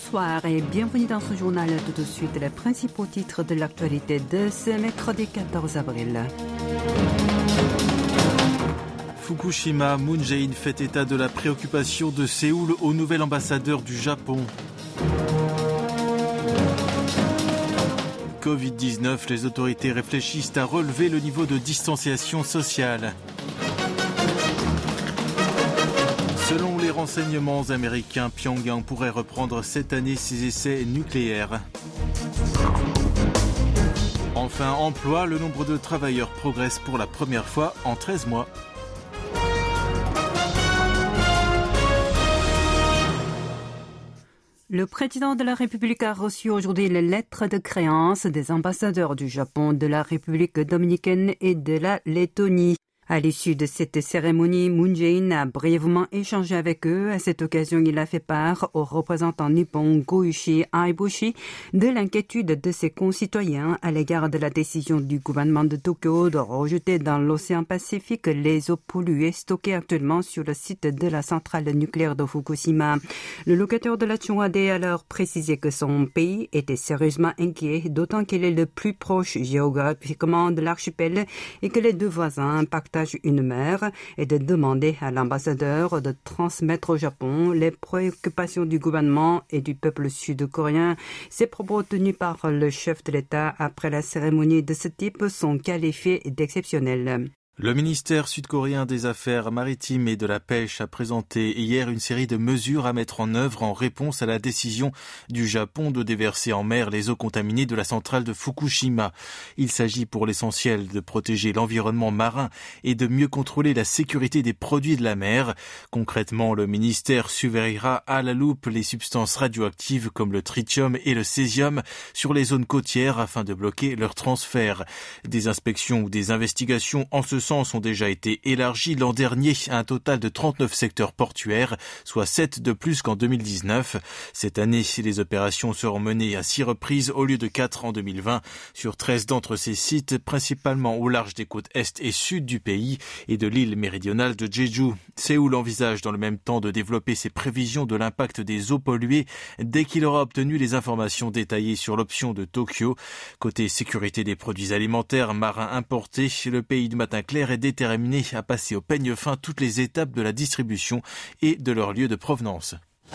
Bonsoir et bienvenue dans ce journal. Tout de suite, les principaux titres de l'actualité de ce mercredi 14 avril. Fukushima, Moon Jae-in fait état de la préoccupation de Séoul au nouvel ambassadeur du Japon. Covid-19, les autorités réfléchissent à relever le niveau de distanciation sociale. Selon les renseignements américains, Pyongyang pourrait reprendre cette année ses essais nucléaires. Enfin, emploi, le nombre de travailleurs progresse pour la première fois en 13 mois. Le président de la République a reçu aujourd'hui les lettres de créance des ambassadeurs du Japon, de la République dominicaine et de la Lettonie. À l'issue de cette cérémonie, Moon Jae-in a brièvement échangé avec eux. À cette occasion, il a fait part aux représentants nippons Go-Ushi Aibushi de l'inquiétude de ses concitoyens à l'égard de la décision du gouvernement de Tokyo de rejeter dans l'océan Pacifique les eaux polluées stockées actuellement sur le site de la centrale nucléaire de Fukushima. Le locataire de la Chunwade a alors précisé que son pays était sérieusement inquiet, d'autant qu'il est le plus proche géographiquement de l'archipel et que les deux voisins partagent une mer, et de demander à l'ambassadeur de transmettre au Japon les préoccupations du gouvernement et du peuple sud-coréen. Ces propos tenus par le chef de l'État après la cérémonie de ce type sont qualifiés d'exceptionnels. Le ministère sud-coréen des Affaires maritimes et de la pêche a présenté hier une série de mesures à mettre en œuvre en réponse à la décision du Japon de déverser en mer les eaux contaminées de la centrale de Fukushima. Il s'agit pour l'essentiel de protéger l'environnement marin et de mieux contrôler la sécurité des produits de la mer. Concrètement, le ministère surveillera à la loupe les substances radioactives comme le tritium et le césium sur les zones côtières afin de bloquer leur transfert. Des inspections ou des investigations en ce sens ont déjà été élargies l'an dernier à un total de 39 secteurs portuaires, soit 7 de plus qu'en 2019. Cette année, les opérations seront menées à 6 reprises au lieu de 4 en 2020 sur 13 d'entre ces sites, principalement au large des côtes est et sud du pays et de l'île méridionale de Jeju. Séoul envisage dans le même temps de développer ses prévisions de l'impact des eaux polluées dès qu'il aura obtenu les informations détaillées sur l'option de Tokyo. Côté sécurité des produits alimentaires marins importés, le pays du matin clair est déterminé à passer au peigne fin toutes les étapes de la distribution et de leur lieu de provenance.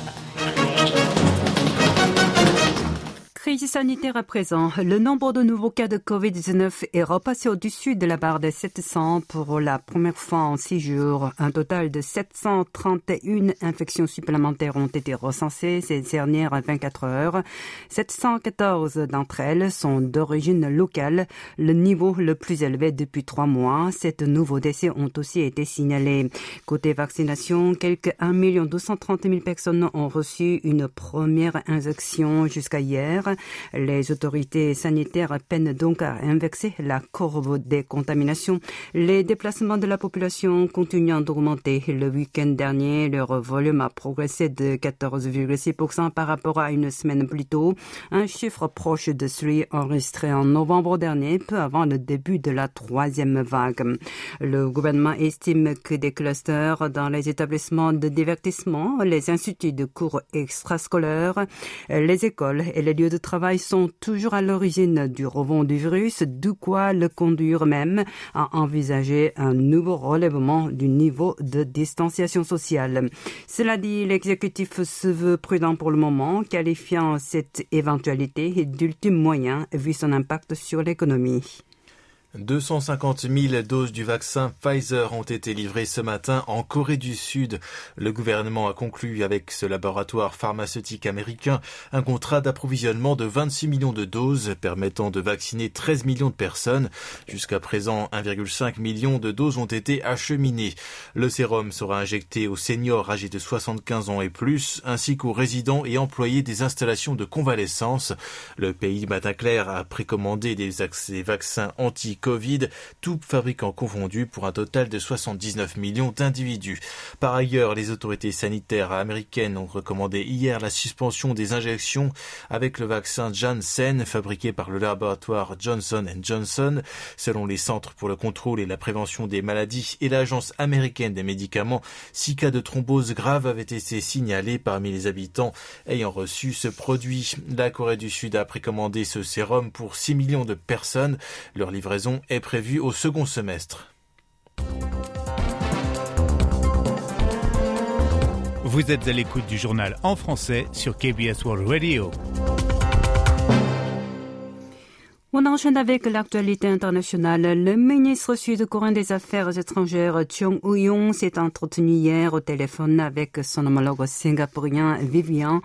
Crise sanitaire à présent. Le nombre de nouveaux cas de Covid-19 est repassé au-dessus de la barre des 700 pour la première fois en 6 jours. Un total de 731 infections supplémentaires ont été recensées ces dernières 24 heures. 714 d'entre elles sont d'origine locale, le niveau le plus élevé depuis 3 mois. 7 nouveaux décès ont aussi été signalés. Côté vaccination, quelques 1 230 000 personnes ont reçu une première injection jusqu'à hier. Les autorités sanitaires peinent donc à inverser la courbe des contaminations. Les déplacements de la population continuent d'augmenter. Le week-end dernier, leur volume a progressé de 14,6% par rapport à une semaine plus tôt. Un chiffre proche de celui enregistré en novembre dernier, peu avant le début de la 3e vague. Le gouvernement estime que des clusters dans les établissements de divertissement, les instituts de cours extrascolaires, les écoles et les lieux de travail sont toujours à l'origine du rebond du virus, de quoi le conduire même à envisager un nouveau relèvement du niveau de distanciation sociale. Cela dit, l'exécutif se veut prudent pour le moment, qualifiant cette éventualité d'ultime moyen vu son impact sur l'économie. 250 000 doses du vaccin Pfizer ont été livrées ce matin en Corée du Sud. Le gouvernement a conclu avec ce laboratoire pharmaceutique américain un contrat d'approvisionnement de 26 millions de doses permettant de vacciner 13 millions de personnes. Jusqu'à présent, 1,5 million de doses ont été acheminées. Le sérum sera injecté aux seniors âgés de 75 ans et plus, ainsi qu'aux résidents et employés des installations de convalescence. Le pays du matin clair a précommandé des vaccins anti Covid, tout fabricant confondu, pour un total de 79 millions d'individus. Par ailleurs, les autorités sanitaires américaines ont recommandé hier la suspension des injections avec le vaccin Janssen, fabriqué par le laboratoire Johnson & Johnson. Selon les Centres pour le contrôle et la prévention des maladies et l'Agence américaine des médicaments, 6 cas de thrombose grave avaient été signalés parmi les habitants ayant reçu ce produit. La Corée du Sud a précommandé ce sérum pour 6 millions de personnes. Leur livraison est prévue au second semestre. Vous êtes à l'écoute du journal en français sur KBS World Radio. On enchaîne avec l'actualité internationale. Le ministre sud-coréen des Affaires étrangères Chung Eui-yong s'est entretenu hier au téléphone avec son homologue singapourien Vivian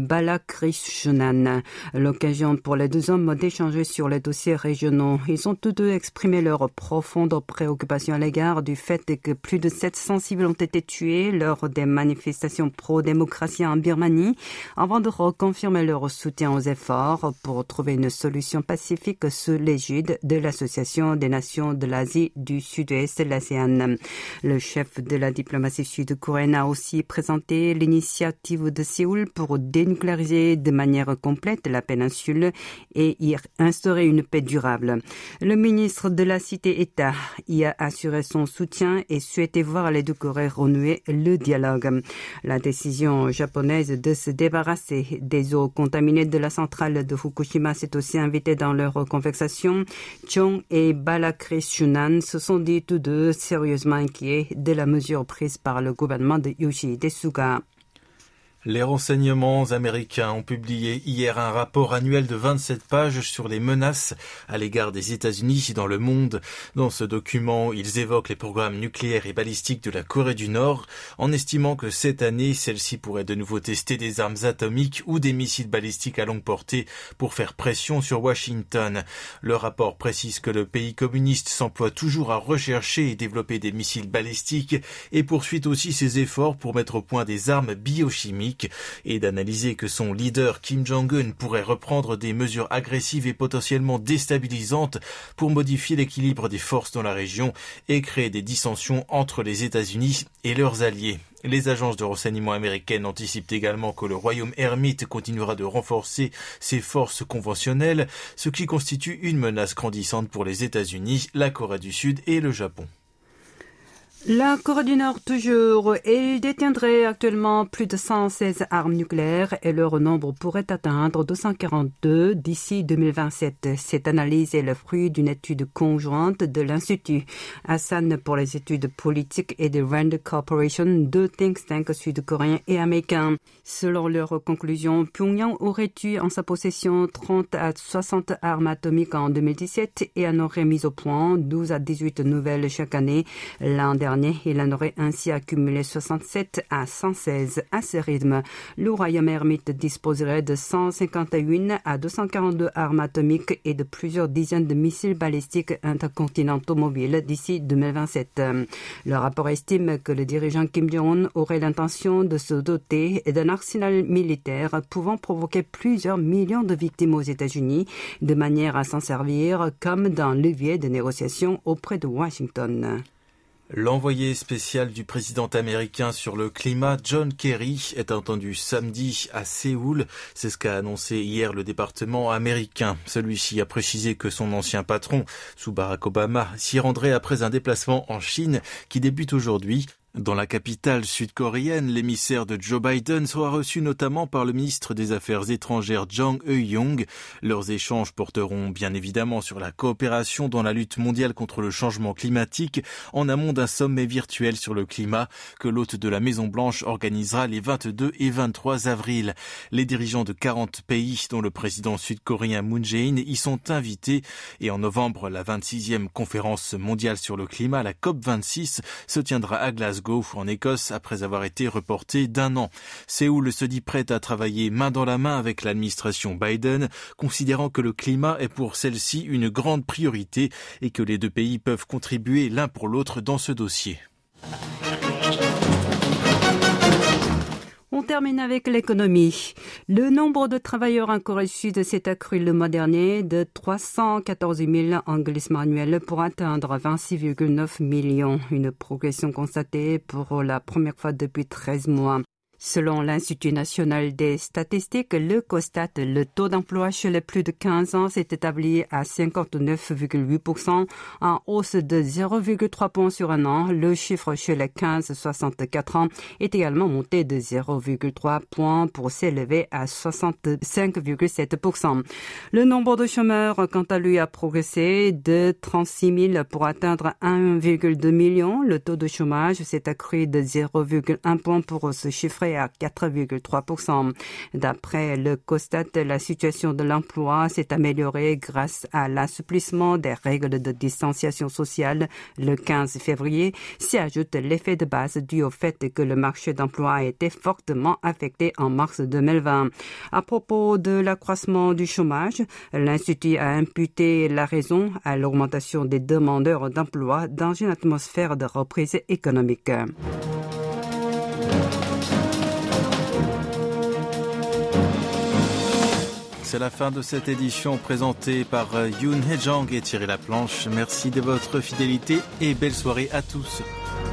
Balakrishnan. L'occasion pour les deux hommes d'échanger sur les dossiers régionaux. Ils ont tous deux exprimé leur profonde préoccupation à l'égard du fait que plus de 700 civils ont été tués lors des manifestations pro-démocratie en Birmanie, avant de reconfirmer leur soutien aux efforts pour trouver une solution pacifique sous l'égide de l'Association des Nations de l'Asie du Sud-Est, l'ASEAN. Le chef de la diplomatie sud-coréenne a aussi présenté l'initiative de Séoul pour dénucléariser de manière complète la péninsule et y instaurer une paix durable. Le ministre de la Cité-État y a assuré son soutien et souhaitait voir les deux Corées renouer le dialogue. La décision japonaise de se débarrasser des eaux contaminées de la centrale de Fukushima s'est aussi invitée dans leur conversation. Chung et Balakrishnan se sont dit tous deux sérieusement inquiets de la mesure prise par le gouvernement de Yoshihide Suga. Les renseignements américains ont publié hier un rapport annuel de 27 pages sur les menaces à l'égard des États-Unis dans le monde. Dans ce document, ils évoquent les programmes nucléaires et balistiques de la Corée du Nord, en estimant que cette année, celle-ci pourrait de nouveau tester des armes atomiques ou des missiles balistiques à longue portée pour faire pression sur Washington. Le rapport précise que le pays communiste s'emploie toujours à rechercher et développer des missiles balistiques et poursuit aussi ses efforts pour mettre au point des armes biochimiques, et d'analyser que son leader Kim Jong-un pourrait reprendre des mesures agressives et potentiellement déstabilisantes pour modifier l'équilibre des forces dans la région et créer des dissensions entre les États-Unis et leurs alliés. Les agences de renseignement américaines anticipent également que le royaume ermite continuera de renforcer ses forces conventionnelles, ce qui constitue une menace grandissante pour les États-Unis, la Corée du Sud et le Japon. La Corée du Nord toujours, elle détiendrait actuellement plus de 116 armes nucléaires et leur nombre pourrait atteindre 242 d'ici 2027. Cette analyse est le fruit d'une étude conjointe de l'Institut Hassan pour les études politiques et de Rand Corporation, deux think tanks sud-coréens et américains. Selon leurs conclusions, Pyongyang aurait eu en sa possession 30 à 60 armes atomiques en 2017 et en aurait mis au point 12 à 18 nouvelles chaque année. L'an dernier, il en aurait ainsi accumulé 67 à 116. À ce rythme, le royaume ermite disposerait de 151 à 242 armes atomiques et de plusieurs dizaines de missiles balistiques intercontinentaux mobiles d'ici 2027. Le rapport estime que le dirigeant Kim Jong-un aurait l'intention de se doter d'un arsenal militaire pouvant provoquer plusieurs millions de victimes aux États-Unis, de manière à s'en servir comme d'un levier de négociation auprès de Washington. L'envoyé spécial du président américain sur le climat, John Kerry, est entendu samedi à Séoul. C'est ce qu'a annoncé hier le département américain. Celui-ci a précisé que son ancien patron, sous Barack Obama, s'y rendrait après un déplacement en Chine qui débute aujourd'hui. Dans la capitale sud-coréenne, l'émissaire de Joe Biden sera reçu notamment par le ministre des Affaires étrangères Chung Eui-yong. Leurs échanges porteront bien évidemment sur la coopération dans la lutte mondiale contre le changement climatique en amont d'un sommet virtuel sur le climat que l'hôte de la Maison-Blanche organisera les 22 et 23 avril. Les dirigeants de 40 pays, dont le président sud-coréen Moon Jae-in, y sont invités. Et en novembre, la 26e conférence mondiale sur le climat, la COP26, se tiendra à Glasgow, en Écosse, après avoir été reporté d'1 an. Séoul se dit prête à travailler main dans la main avec l'administration Biden, considérant que le climat est pour celle-ci une grande priorité et que les deux pays peuvent contribuer l'un pour l'autre dans ce dossier. On termine avec l'économie. Le nombre de travailleurs en Corée du Sud s'est accru le mois dernier de 314 000 en glissement annuel pour atteindre 26,9 millions, une progression constatée pour la première fois depuis 13 mois. Selon l'Institut national des statistiques, le COSTAT, le taux d'emploi chez les plus de 15 ans s'est établi à 59,8%, en hausse de 0,3 points sur un an. Le chiffre chez les 15-64 ans est également monté de 0,3 points pour s'élever à 65,7%. Le nombre de chômeurs, quant à lui, a progressé de 36 000 pour atteindre 1,2 million. Le taux de chômage s'est accru de 0,1 point pour se chiffrer à 4,3%. D'après le COSTAT, la situation de l'emploi s'est améliorée grâce à l'assouplissement des règles de distanciation sociale le 15 février. S'y ajoute l'effet de base dû au fait que le marché d'emploi a été fortement affecté en mars 2020. À propos de l'accroissement du chômage, l'Institut a imputé la raison à l'augmentation des demandeurs d'emploi dans une atmosphère de reprise économique. C'est la fin de cette édition présentée par Yoon Hye-jung et Thierry Laplanche. Merci de votre fidélité et belle soirée à tous.